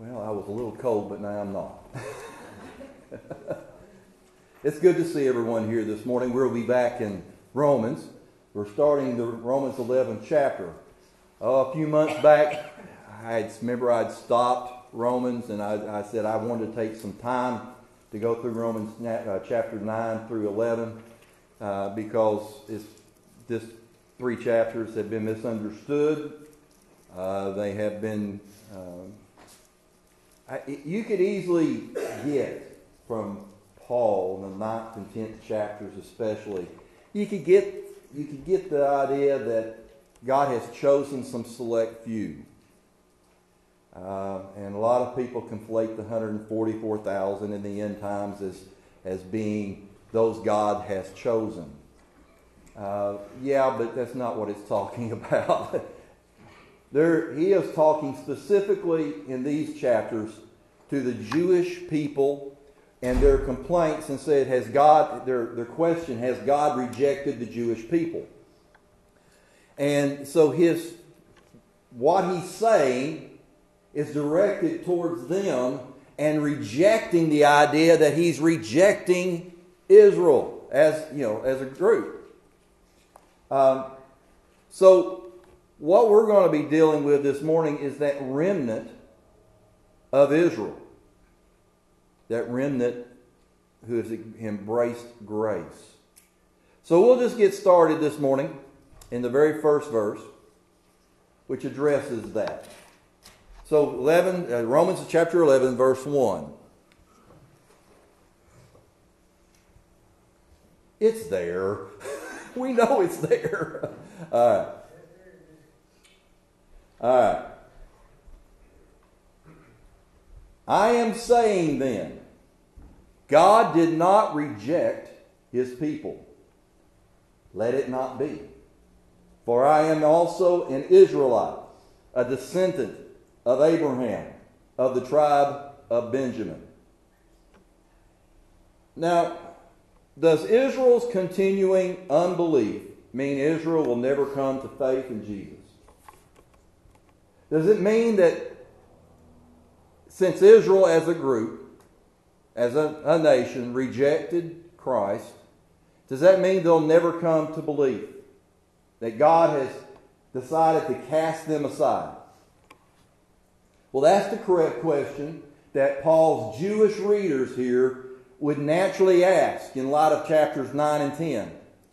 Well, I was a little cold, but now I'm not. It's good to see everyone here this morning. We'll be back in Romans. We're starting the Romans 11th chapter. A few months back, I'd stopped Romans, and I said I wanted to take some time to go through Romans chapter 9 through 11 because this three chapters have been misunderstood. They have been... you could easily get from Paul in the 9th and 10th chapters especially, you could get the idea that God has chosen some select few. And a lot of people conflate the 144,000 in the end times as being those God has chosen. But that's not what it's talking about. He is talking specifically in these chapters to the Jewish people and their complaints, and said, their question, has God rejected the Jewish people? And so what he's saying is directed towards them and rejecting the idea that he's rejecting Israel as a group. So what we're going to be dealing with this morning is that remnant of Israel. That remnant who has embraced grace. So we'll just get started this morning in the very first verse, which addresses that. So Romans chapter 11, verse 1. It's there. We know it's there. All right. I am saying then, God did not reject his people. Let it not be. For I am also an Israelite, a descendant of Abraham, of the tribe of Benjamin. Now, does Israel's continuing unbelief mean Israel will never come to faith in Jesus? Does it mean that since Israel as a group, as a nation, rejected Christ, does that mean they'll never come to believe? That God has decided to cast them aside? Well, that's the correct question that Paul's Jewish readers here would naturally ask in light of chapters 9 and 10.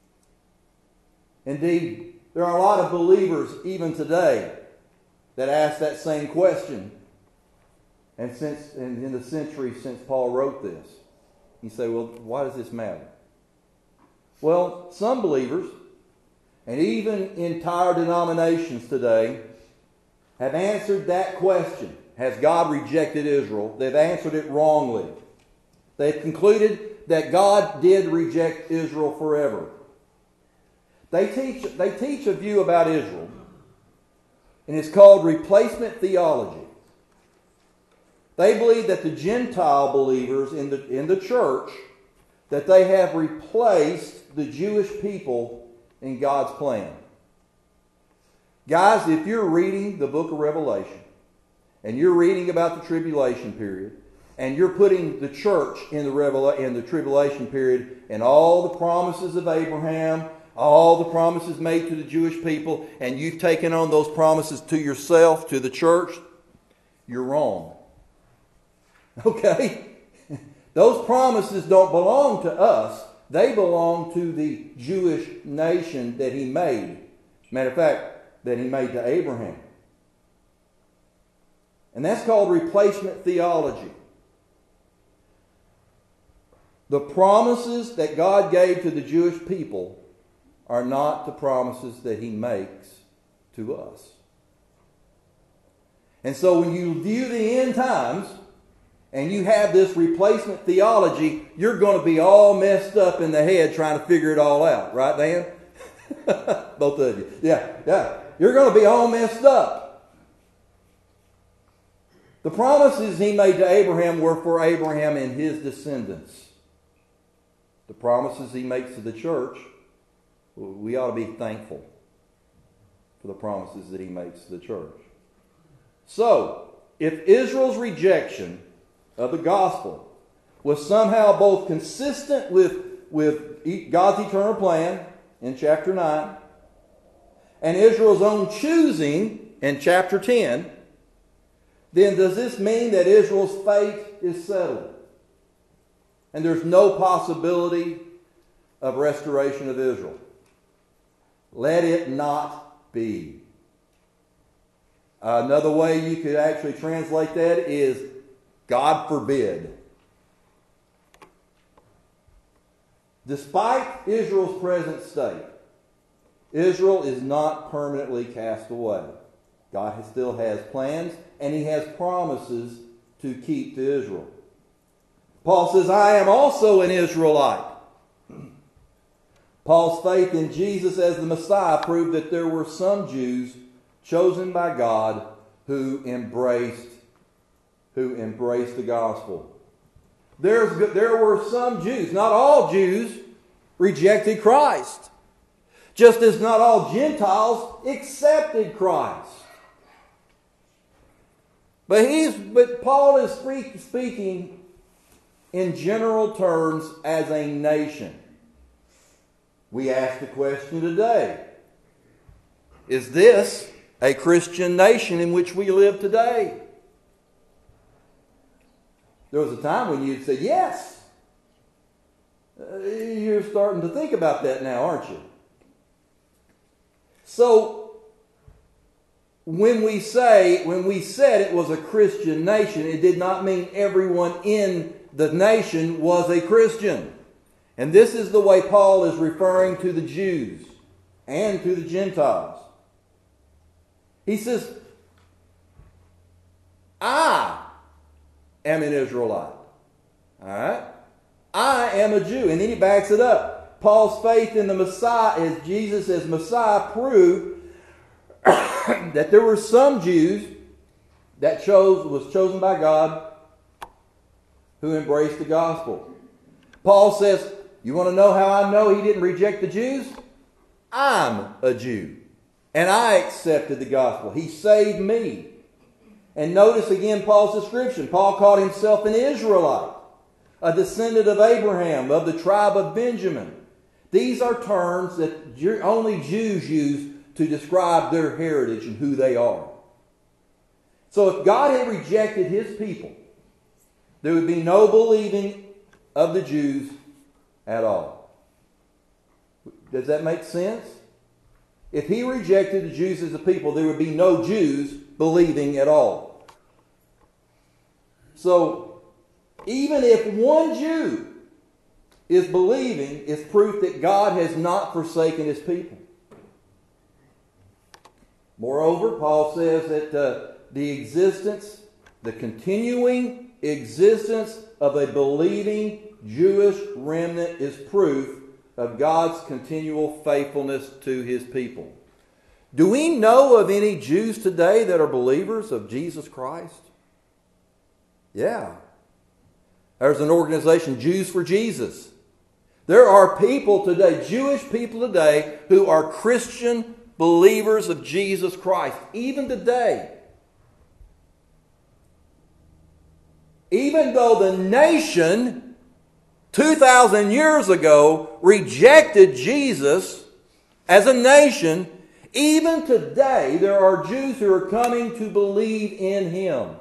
Indeed, there are a lot of believers even today that ask that same question. And in the century since Paul wrote this, you say, well, why does this matter? Well, some believers, and even entire denominations today, have answered that question. Has God rejected Israel? They've answered it wrongly. They've concluded that God did reject Israel forever. They teach a view about Israel, and it's called replacement theology. They believe that the Gentile believers in the church, that they have replaced the Jewish people in God's plan. Guys, if you're reading the book of Revelation, and you're reading about the tribulation period, and you're putting the church in the tribulation period, and all the promises of Abraham, all the promises made to the Jewish people, and you've taken on those promises to yourself, to the church, you're wrong. Okay? Those promises don't belong to us. They belong to the Jewish nation that he made. Matter of fact, that he made to Abraham. And that's called replacement theology. The promises that God gave to the Jewish people are not the promises that he makes to us. And so when you view the end times, and you have this replacement theology, you're going to be all messed up in the head trying to figure it all out. Right, Dan? Both of you. Yeah. You're going to be all messed up. The promises he made to Abraham were for Abraham and his descendants. The promises he makes to the church, we ought to be thankful for the promises that he makes to the church. So, if Israel's rejection of the gospel was somehow both consistent with God's eternal plan in chapter 9 and Israel's own choosing in chapter 10, then does this mean that Israel's fate is settled and there's no possibility of restoration of Israel? Let it not be. Another way you could actually translate that is, God forbid. Despite Israel's present state, Israel is not permanently cast away. God still has plans, and He has promises to keep to Israel. Paul says, I am also an Israelite. Paul's faith in Jesus as the Messiah proved that there were some Jews chosen by God who embraced the gospel. There were some Jews, not all Jews, rejected Christ. Just as not all Gentiles accepted Christ. But Paul is speaking in general terms as a nation. We ask the question today, is this a Christian nation in which we live today? There was a time when you'd say yes. You're starting to think about that now, aren't you? So, when we said it was a Christian nation, it did not mean everyone in the nation was a Christian. And this is the way Paul is referring to the Jews and to the Gentiles. He says, I am an Israelite. All right? I am a Jew. And then he backs it up. Paul's faith in the Messiah, as Jesus as Messiah, proved that there were some Jews that was chosen by God who embraced the gospel. Paul says, you want to know how I know he didn't reject the Jews? I'm a Jew. And I accepted the gospel. He saved me. And notice again Paul's description. Paul called himself an Israelite, a descendant of Abraham, of the tribe of Benjamin. These are terms that only Jews use to describe their heritage and who they are. So if God had rejected His people, there would be no believing of the Jews at all. Does that make sense? If He rejected the Jews as a people, there would be no Jews believing at all. So, even if one Jew is believing, it's proof that God has not forsaken His people. Moreover, Paul says that the continuing existence of a believing Jewish remnant is proof of God's continual faithfulness to His people. Do we know of any Jews today that are believers of Jesus Christ? Yeah. There's an organization, Jews for Jesus. There are people today, Jewish people today, who are Christian believers of Jesus Christ. Even today. Even though the nation 2,000 years ago rejected Jesus as a nation, even today there are Jews who are coming to believe in Him.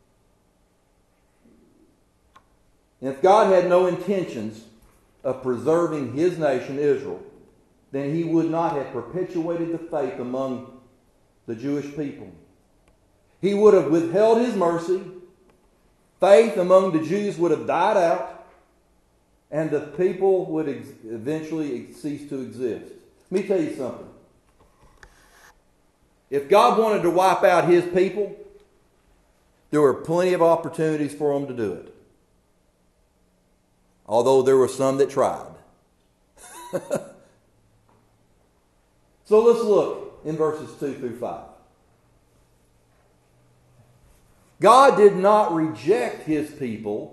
And if God had no intentions of preserving His nation, Israel, then He would not have perpetuated the faith among the Jewish people. He would have withheld His mercy. Faith among the Jews would have died out, and the people would eventually cease to exist. Let me tell you something. If God wanted to wipe out His people, there were plenty of opportunities for Him to do it. Although there were some that tried. So let's look in verses 2 through 5. God did not reject His people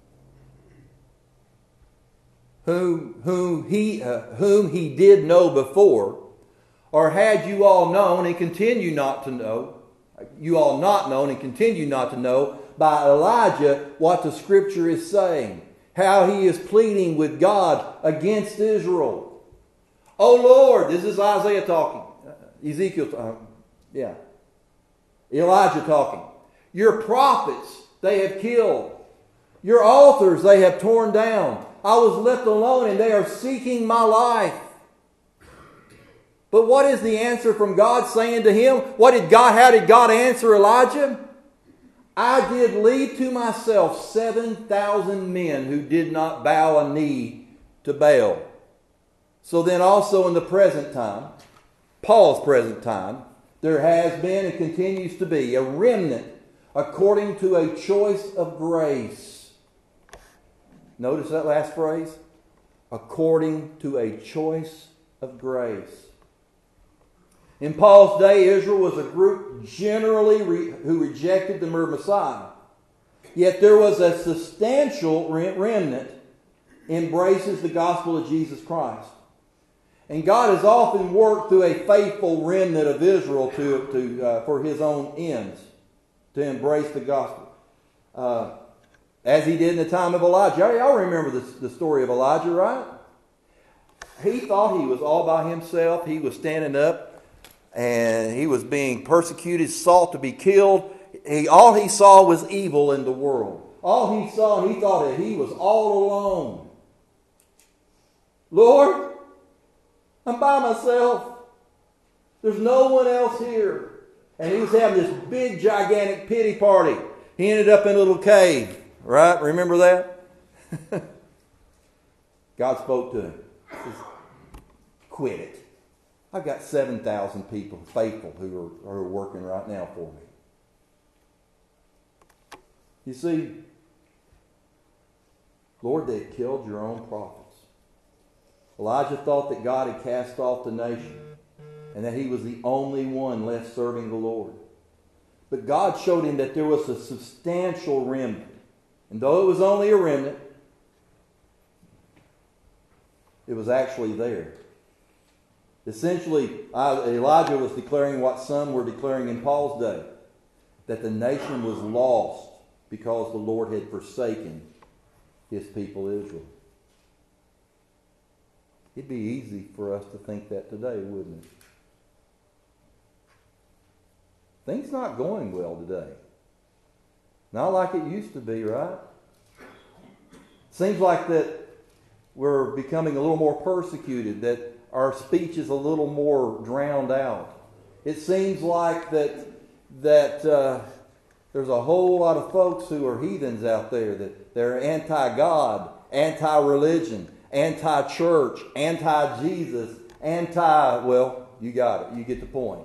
whom He did know before, or had you all known and continue not to know. you all not known and continue not to know by Elijah what the Scripture is saying. How he is pleading with God against Israel. Oh Lord, this is Isaiah talking. Ezekiel, Elijah talking. Your prophets they have killed. Your altars they have torn down. I was left alone and they are seeking my life. But what is the answer from God saying to him? How did God answer Elijah? I did leave to myself 7,000 men who did not bow a knee to Baal. So then also in the present time, Paul's present time, there has been and continues to be a remnant according to a choice of grace. Notice that last phrase? According to a choice of grace. In Paul's day, Israel was a group generally who rejected the Messiah. Yet there was a substantial remnant embraces the gospel of Jesus Christ. And God has often worked through a faithful remnant of Israel for his own ends, to embrace the gospel. As he did in the time of Elijah. Y'all remember the story of Elijah, right? He thought he was all by himself. He was standing up and he was being persecuted, sought to be killed. All he saw was evil in the world. All he saw, he thought that he was all alone. Lord, I'm by myself. There's no one else here. And he was having this big, gigantic pity party. He ended up in a little cave. Right? Remember that? God spoke to him. He says, quit it. I've got 7,000 people, faithful, who are working right now for me. You see, Lord, they had killed your own prophets. Elijah thought that God had cast off the nation and that he was the only one left serving the Lord. But God showed him that there was a substantial remnant. And though it was only a remnant, it was actually there. Essentially, Elijah was declaring what some were declaring in Paul's day, that the nation was lost because the Lord had forsaken his people Israel. It'd be easy for us to think that today, wouldn't it? Things not going well today. Not like it used to be, right? Seems like that we're becoming a little more persecuted, that our speech is a little more drowned out. It seems like that there's a whole lot of folks who are heathens out there, that they're anti-God, anti-religion, anti-church, anti-Jesus, well, you got it. You get the point.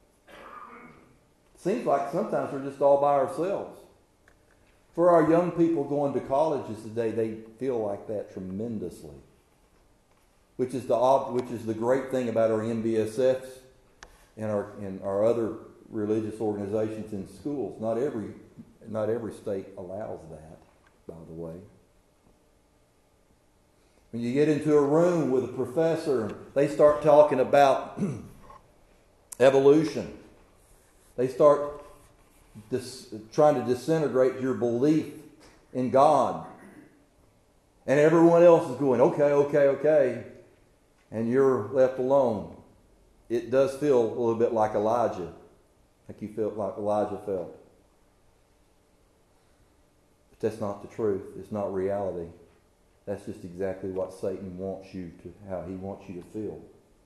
Seems like sometimes we're just all by ourselves. For our young people going to colleges today, they feel like that tremendously. Which is the great thing about our MBSFs and our other religious organizations in schools. Not every state allows that, by the way. When you get into a room with a professor, they start talking about evolution. They start trying to disintegrate your belief in God. And everyone else is going, okay. And you're left alone. It does feel a little bit like Elijah. Like you felt like Elijah felt. But that's not the truth. It's not reality. That's just exactly what Satan wants you to, how he wants you to feel.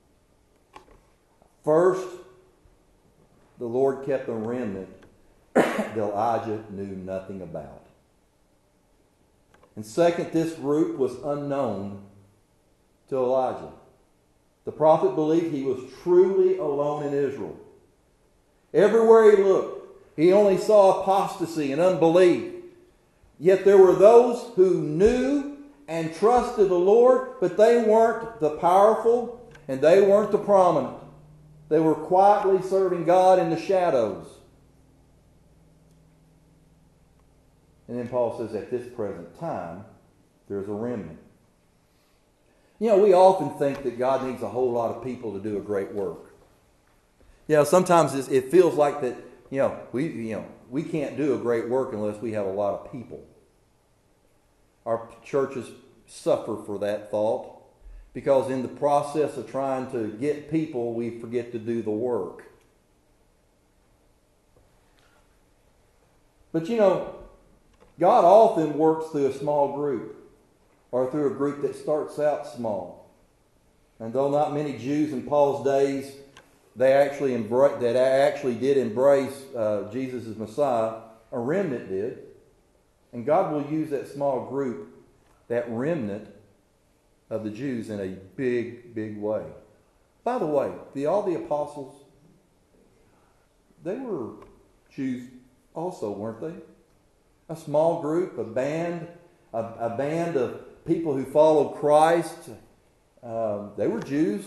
First, the Lord kept a remnant that Elijah knew nothing about. And second, this group was unknown to Elijah. The prophet believed he was truly alone in Israel. Everywhere he looked, he only saw apostasy and unbelief. Yet there were those who knew and trusted the Lord, but they weren't the powerful and they weren't the prominent. They were quietly serving God in the shadows. And then Paul says, at this present time, there's a remnant. You know, we often think that God needs a whole lot of people to do a great work. You know, sometimes it feels like that we can't do a great work unless we have a lot of people. Our churches suffer for that thought because in the process of trying to get people, we forget to do the work. But God often works through a small group or through a group that starts out small. And though not many Jews in Paul's days that actually did embrace Jesus as Messiah, a remnant did. And God will use that small group, that remnant of the Jews, in a big, big way. By the way, all the apostles, they were Jews also, weren't they? A small group, a band of people who followed Christ. They were Jews.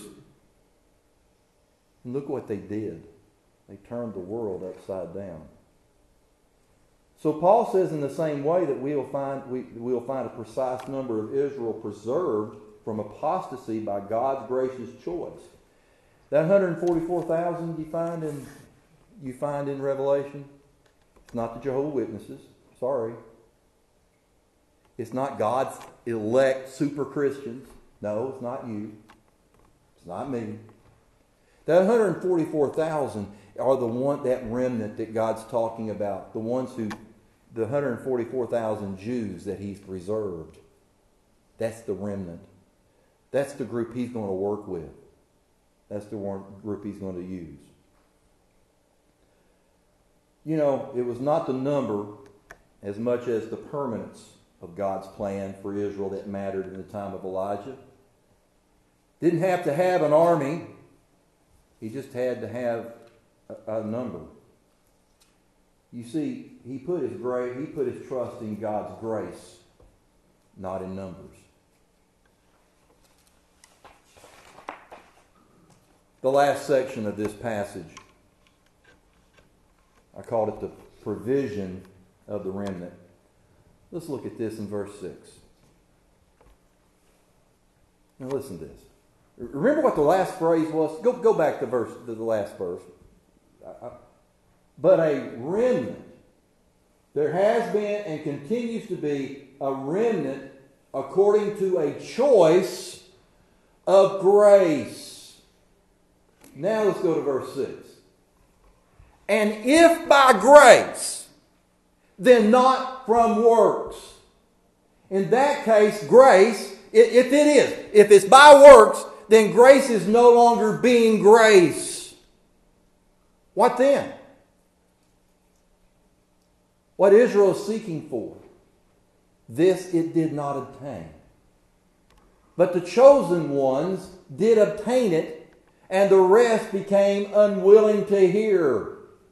And look what they did. They turned the world upside down. So Paul says in the same way that we'll find a precise number of Israel preserved from apostasy by God's gracious choice. That 144,000 you find in Revelation, it's not the Jehovah's Witnesses. Sorry. It's not God's elect super Christians. No, it's not you. It's not me. That 144,000 are that remnant that God's talking about. The 144,000 Jews that He's preserved. That's the remnant. That's the group He's going to work with. That's the group He's going to use. It was not the number as much as the permanence of God's plan for Israel that mattered in the time of Elijah. Didn't have to have an army. He just had to have a number. You see, he put his trust in God's grace, not in numbers. The last section of this passage, I called it the provision of the remnant. Let's look at this in verse 6. Now listen to this. Remember what the last phrase was? Go back to the last verse. But a remnant. There has been and continues to be a remnant according to a choice of grace. Now let's go to verse 6. And if by grace, then not from works. In that case, grace, if it's by works, then grace is no longer being grace. What then? What Israel is seeking for, this it did not obtain. But the chosen ones did obtain it, and the rest became unwilling to hear.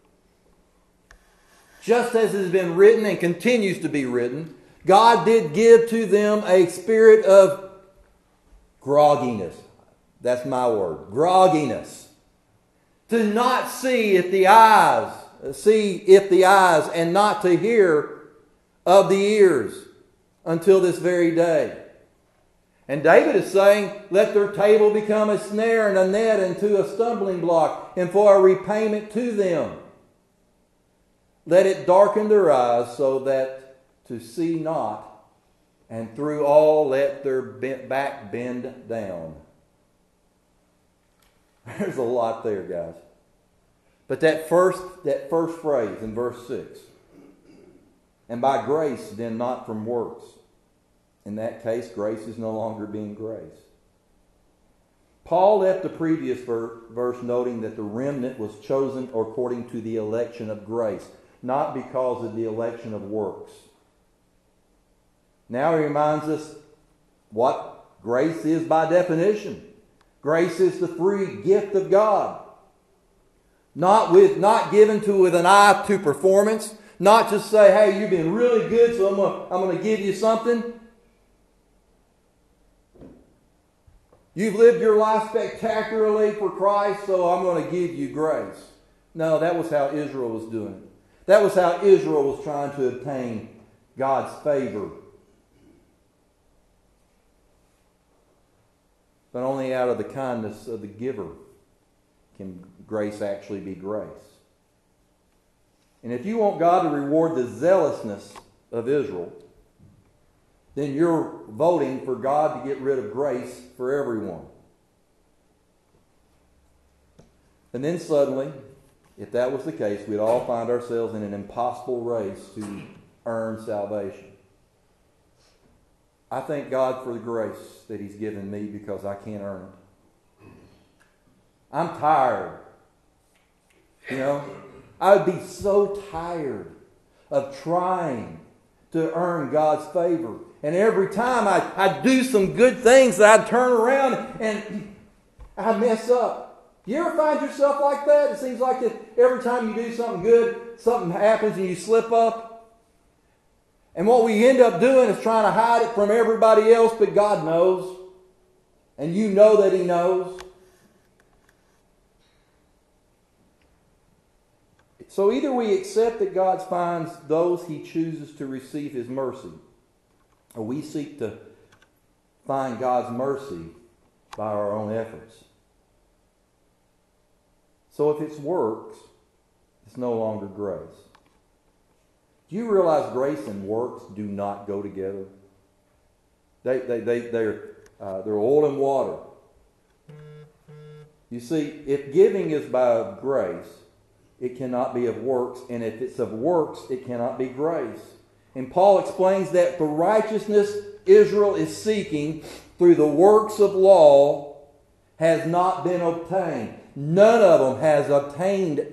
Just as it has been written and continues to be written, God did give to them a spirit of grogginess. That's my word. Grogginess. To not see if the eyes, and not to hear of the ears until this very day. And David is saying, let their table become a snare and a net into a stumbling block, and for a repayment to them. Let it darken their eyes so that to see not, and through all let their back bend down. There's a lot there, guys. But that first phrase in verse 6, and by grace, then not from works. In that case, grace is no longer being grace. Paul left the previous verse noting that the remnant was chosen according to the election of grace, not because of the election of works. Now he reminds us what grace is by definition. Grace is the free gift of God. Not given with an eye to performance. Not just say, hey, you've been really good, so I'm going to give you something. You've lived your life spectacularly for Christ, so I'm going to give you grace. No, that was how Israel was doing it. That was how Israel was trying to obtain God's favor. But only out of the kindness of the giver can grace actually be grace. And if you want God to reward the zealousness of Israel, then you're voting for God to get rid of grace for everyone. And then suddenly, if that was the case, we'd all find ourselves in an impossible race to earn salvation. I thank God for the grace that He's given me because I can't earn it. I'm tired. I would be so tired of trying to earn God's favor. And every time I do some good things, that I turn around and I mess up. You ever find yourself like that? It seems like that every time you do something good, something happens and you slip up. And what we end up doing is trying to hide it from everybody else, but God knows. And you know that He knows. So either we accept that God finds those He chooses to receive His mercy, or we seek to find God's mercy by our own efforts. So if it's works, it's no longer grace. Do you realize grace and works do not go together? They're oil and water. You see, if giving is by grace, it cannot be of works, and if it's of works, it cannot be grace. And Paul explains that the righteousness Israel is seeking through the works of law has not been obtained. None of them has obtained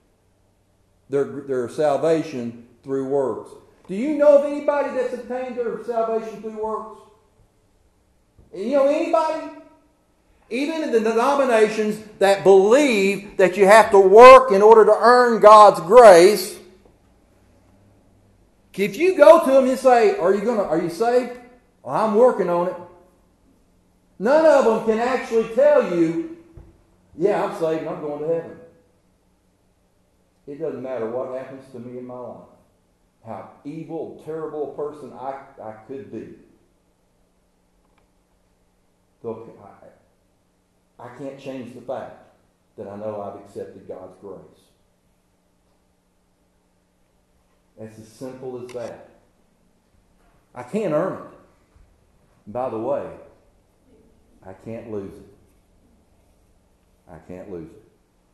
their salvation through works. Do you know of anybody that's obtained their salvation through works? You know anybody? Even in the denominations that believe that you have to work in order to earn God's grace, if you go to them and say, are you saved? Well, I'm working on it. None of them can actually tell you, yeah, I'm saved and I'm going to heaven. It doesn't matter what happens to me in my life. How evil, terrible a person I could be. So I can't change the fact that I know I've accepted God's grace. It's as simple as that. I can't earn it. And by the way, I can't lose it. I can't lose it.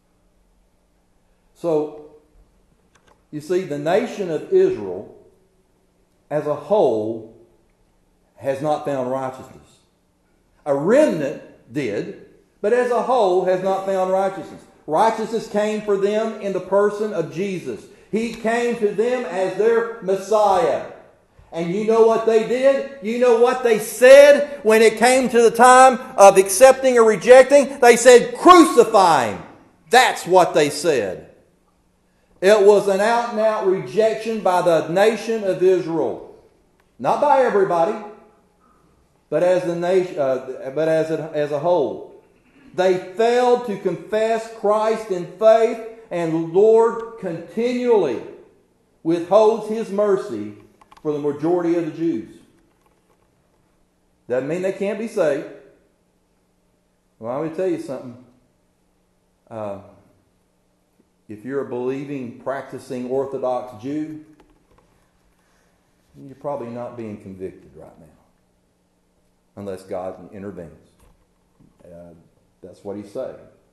So, you see, the nation of Israel as a whole has not found righteousness. A remnant did, but as a whole has not found righteousness. Righteousness came for them in the person of Jesus. He came to them as their Messiah. And you know what they did? You know what they said when it came to the time of accepting or rejecting? They said, crucify Him. That's what they said. It was an out-and-out rejection by the nation of Israel. Not by everybody, but as the nation, as a whole. They failed to confess Christ in faith, and the Lord continually withholds His mercy for the majority of the Jews. Doesn't mean they can't be saved. Well, I'm going to tell you something. If you're a believing, practicing Orthodox Jew, you're probably not being convicted right now. Unless God intervenes. That's what He's saying.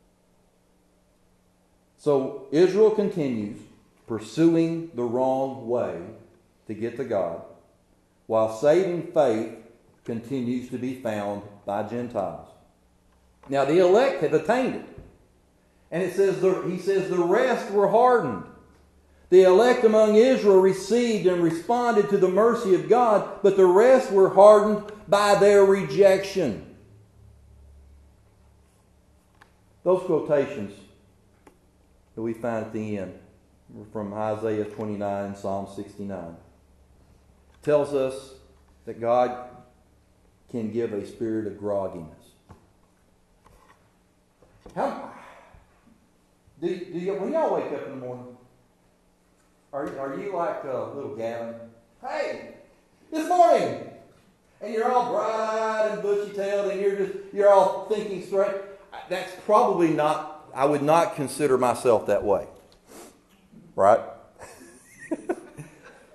So Israel continues pursuing the wrong way to get to God, while saving faith continues to be found by Gentiles. Now the elect have attained it. And he says the rest were hardened. The elect among Israel received and responded to the mercy of God, but the rest were hardened by their rejection. Those quotations that we find at the end were from Isaiah 29 and Psalm 69. Tells us that God can give a spirit of grogginess. When y'all wake up in the morning, are you like little Gavin? Hey, this morning, and you're all bright and bushy-tailed, and you're all thinking straight. That's probably not. I would not consider myself that way, right?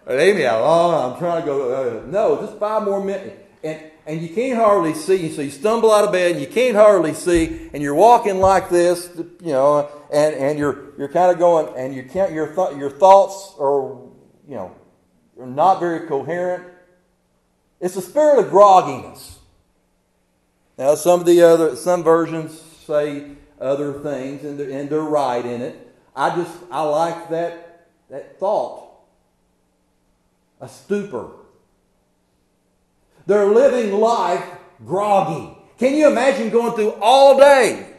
Leave me alone. I'm trying to go. No, just 5 more minutes. And you can't hardly see. So you stumble out of bed and you can't hardly see. And you're walking like this, and you're kind of going, and you can't. Your thoughts are, are not very coherent. It's a spirit of grogginess. Now, some versions say other things, and they're right in it. I like that thought. A stupor. They're living life groggy. Can you imagine going through all day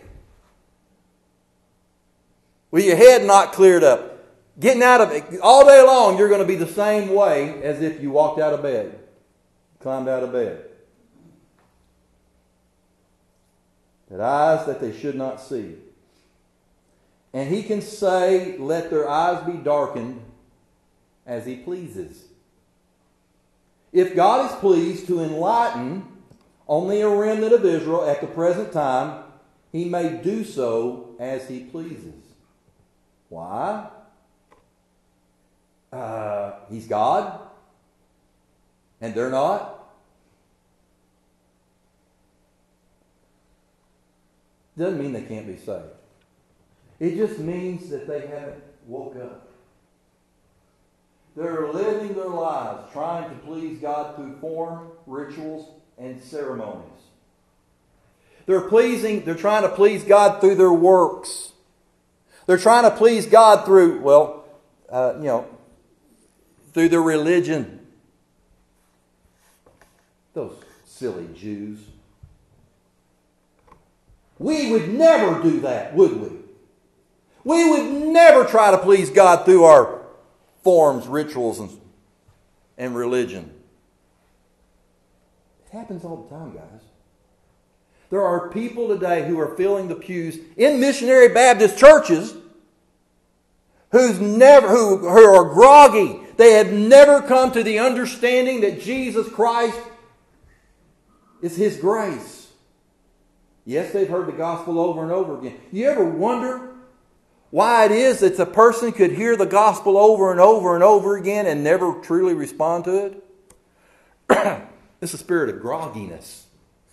with your head not cleared up? Getting out of it all day long, you're going to be the same way as if you walked out of bed, climbed out of bed. That eyes that they should not see. And he can say, let their eyes be darkened as he pleases. If God is pleased to enlighten only a remnant of Israel at the present time, he may do so as he pleases. Why? He's God, and they're not. Doesn't mean they can't be saved. It just means that they haven't woke up. They're living their lives trying to please God through form, rituals, and ceremonies. They're trying to please God through their works. They're trying to please God through, through their religion. Those silly Jews. We would never do that, would we? We would never try to please God through our forms, rituals, and religion. It happens all the time, guys. There are people today who are filling the pews in missionary Baptist churches who are groggy. They have never come to the understanding that Jesus Christ is His grace. Yes, they've heard the gospel over and over again. You ever wonder why it is that a person could hear the gospel over and over and over again and never truly respond to it? It's a spirit of grogginess.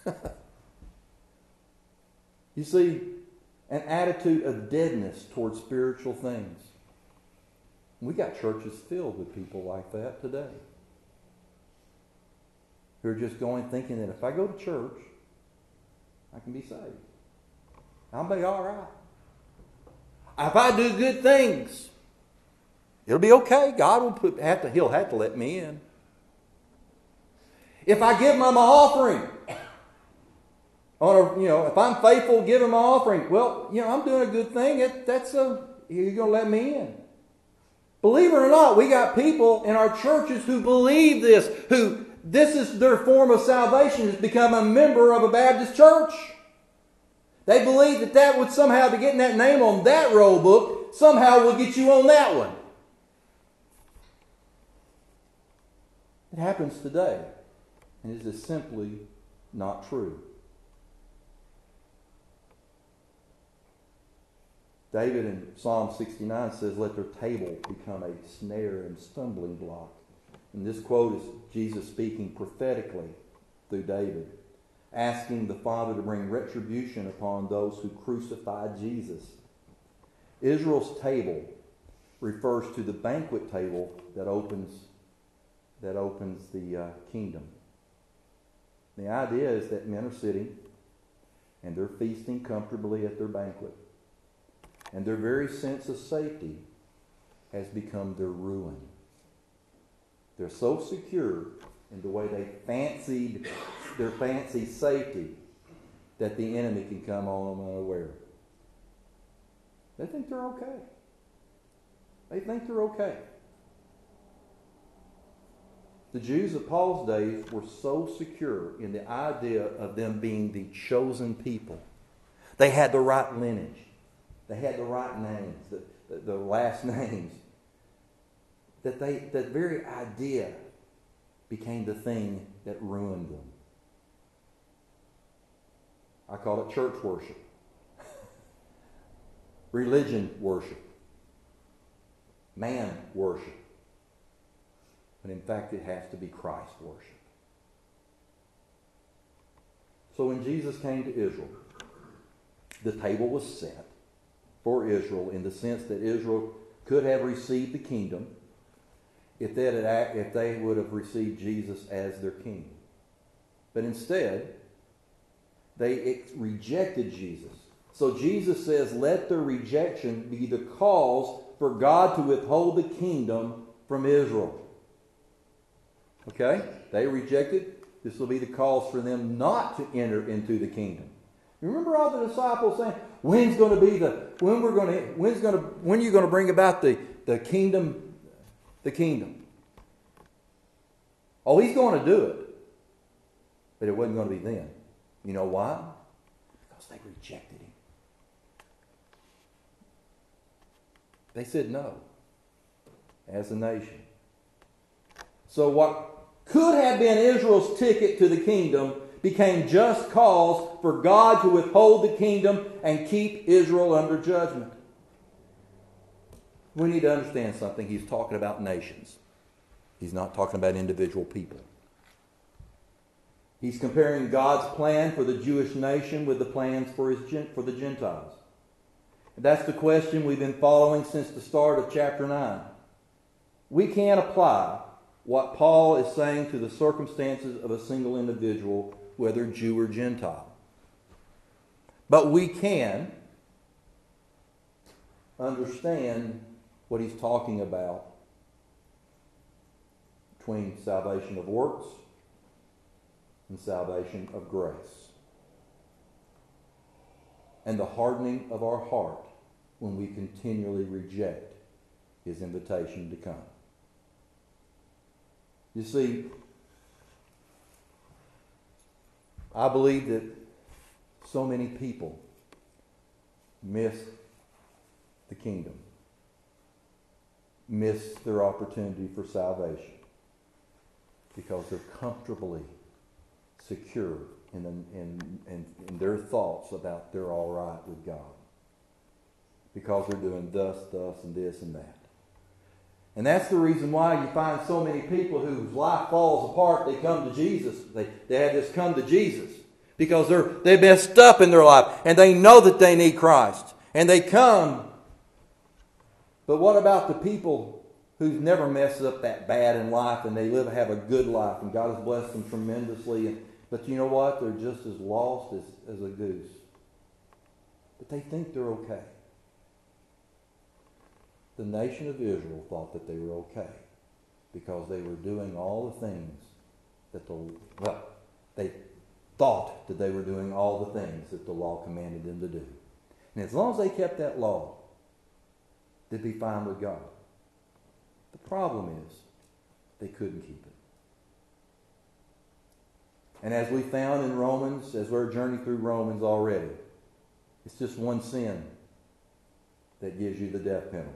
You see, an attitude of deadness towards spiritual things. We got churches filled with people like that today. Who are just going thinking that if I go to church, I can be saved. I'll be all right. If I do good things, it'll be okay. God will He'll have to let me in. If I give Him my offering, if I'm faithful, give Him my offering. Well, I'm doing a good thing. You're going to let me in. Believe it or not, we got people in our churches who believe this, who this is their form of salvation, is become a member of a Baptist church. They believe that would somehow, be getting that name on that roll book, somehow will get you on that one. It happens today, and it is simply not true. David in Psalm 69 says, let their table become a snare and stumbling block. And this quote is Jesus speaking prophetically through David, asking the Father to bring retribution upon those who crucified Jesus. Israel's table refers to the banquet table that opens the kingdom. The idea is that men are sitting and they're feasting comfortably at their banquet. And their very sense of safety has become their ruin. They're so secure in the way they fancied their fancy safety that the enemy can come on them unaware. They think they're okay. They think they're okay. The Jews of Paul's days were so secure in the idea of them being the chosen people. They had the right lineage. They had the right names, the last names. That very idea became the thing that ruined them. I call it church worship. Religion worship. Man worship. but in fact it has to be Christ worship. So when Jesus came to Israel, the table was set for Israel in the sense that Israel could have received the kingdom if they would have received Jesus as their king. But instead, they rejected Jesus. So Jesus says, let their rejection be the cause for God to withhold the kingdom from Israel. Okay? They rejected. This will be the cause for them not to enter into the kingdom. Remember all the disciples saying, when are you going to bring about the kingdom? The kingdom. Oh, he's going to do it. But it wasn't going to be then. You know why? Because they rejected him. They said no as a nation. So what could have been Israel's ticket to the kingdom became just cause for God to withhold the kingdom and keep Israel under judgment. We need to understand something. He's talking about nations. He's not talking about individual people. He's comparing God's plan for the Jewish nation with the plans for the Gentiles. And that's the question we've been following since the start of chapter 9. We can't apply what Paul is saying to the circumstances of a single individual, whether Jew or Gentile. But we can understand what he's talking about between salvation of works and salvation of grace. And the hardening of our heart when we continually reject his invitation to come. You see, I believe that so many people miss the kingdom, miss their opportunity for salvation because they're comfortably secure in their thoughts about they're all right with God. Because they're doing thus, and this, and that. And that's the reason why you find so many people whose life falls apart, they come to Jesus. They have this come to Jesus. Because they've messed up in their life. And they know that they need Christ. And they come. But what about the people who've never messed up that bad in life and they have a good life and God has blessed them tremendously? But you know what? They're just as lost as a goose. But they think they're okay. The nation of Israel thought that they were okay because they were doing all the things that they thought that they were doing all the things that the law commanded them to do. And as long as they kept that law, they'd be fine with God. The problem is they couldn't keep it. And as we found in Romans, as we're journeying through Romans already, it's just one sin that gives you the death penalty.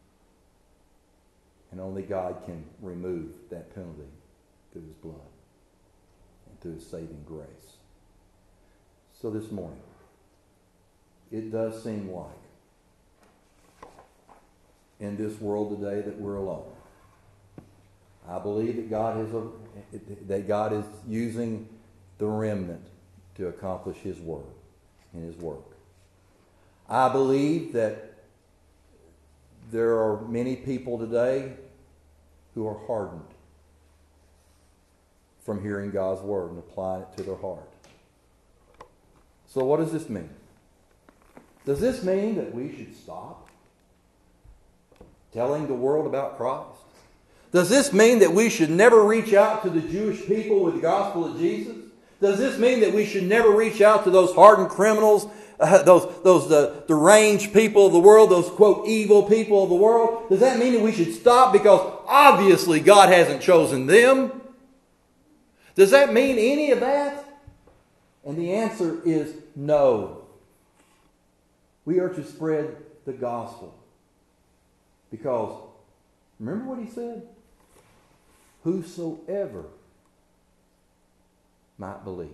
And only God can remove that penalty through his blood and through his saving grace. So this morning, it does seem like in this world today that we're alone. I believe that God is using the remnant to accomplish his word and his work. I believe that there are many people today who are hardened from hearing God's word and applying it to their heart. So what does this mean? Does this mean that we should stop telling the world about Christ? Does this mean that we should never reach out to the Jewish people with the gospel of Jesus? Does this mean that we should never reach out to those hardened criminals, those deranged people of the world, those, quote, evil people of the world? Does that mean that we should stop because obviously God hasn't chosen them? Does that mean any of that? And the answer is no. We are to spread the gospel. Because, remember what he said? Whosoever might believe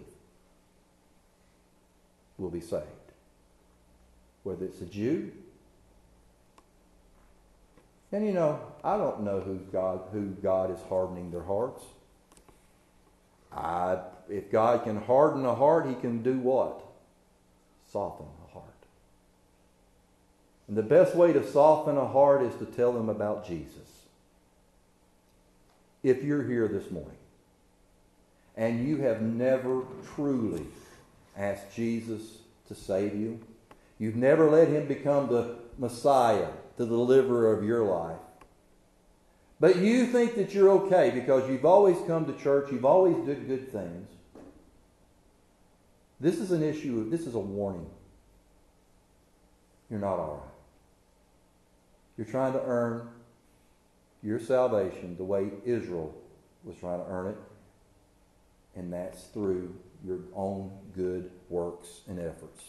will be saved. Whether it's a Jew And you know, I don't know who God is hardening their hearts. If God can harden a heart, He can do what? Soften a heart. And the best way to soften a heart is to tell them about Jesus. If you're here this morning and you have never truly asked Jesus to save you, you've never let Him become the Messiah, the deliverer of your life, but you think that you're okay because you've always come to church, you've always did good things, this is an issue, this is a warning. You're not all right. You're trying to earn your salvation the way Israel was trying to earn it, and that's through your own good works and efforts.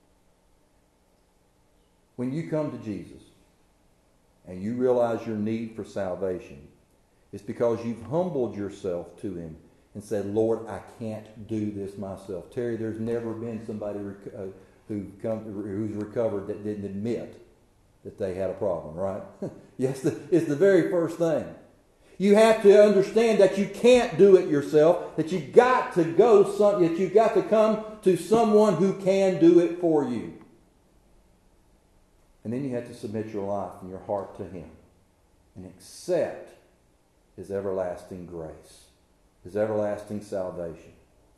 When you come to Jesus and you realize your need for salvation, it's because you've humbled yourself to Him and said, Lord, I can't do this myself. Terry, there's never been somebody who's recovered that didn't admit that they had a problem, right? Yes, it's the very first thing. You have to understand that you can't do it yourself, that you've got to that you've got to come to someone who can do it for you. And then you have to submit your life and your heart to Him and accept His everlasting grace, His everlasting salvation.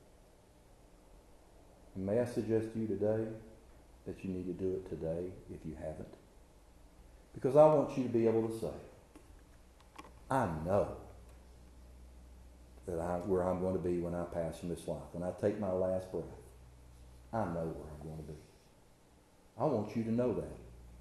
And may I suggest to you today that you need to do it today if you haven't? Because I want you to be able to say, I know that where I'm going to be when I pass from this life. When I take my last breath, I know where I'm going to be. I want you to know that.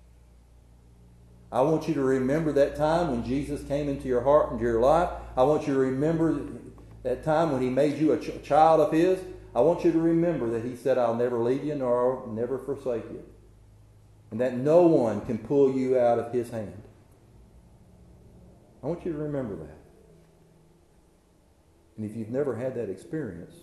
I want you to remember that time when Jesus came into your heart and your life. I want you to remember that time when He made you a child of His. I want you to remember that He said, I'll never leave you nor never forsake you. And that no one can pull you out of His hand. I want you to remember that. And if you've never had that experience,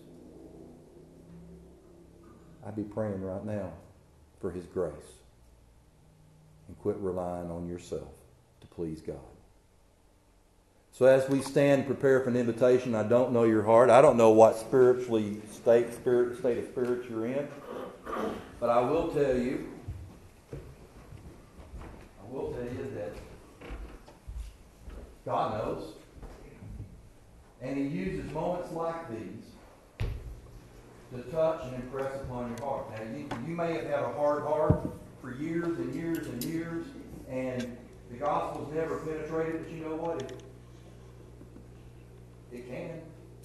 I'd be praying right now for His grace. And quit relying on yourself to please God. So as we stand and prepare for an invitation, I don't know your heart. I don't know what state of spirit you're in. But I will tell you that God knows. And He uses moments like these to touch and impress upon your heart. Now, you may have had a hard heart for years and years and years, and the gospel's never penetrated, but you know what? It can.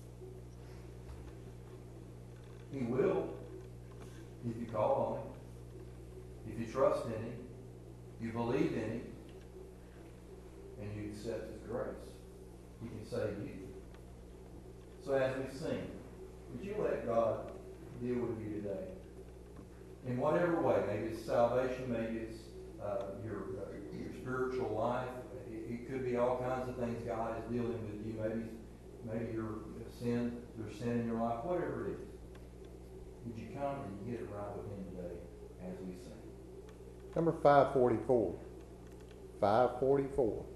He will, if you call on Him, if you trust in Him, you believe in Him, and you accept His grace. He can save you. So as we sing, would you let God deal with you today? In whatever way, maybe it's salvation, maybe it's your spiritual life. It could be all kinds of things God is dealing with you. Maybe there's sin in your life, whatever it is. Would you come and get it right with Him today as we sing? Number 544. 544.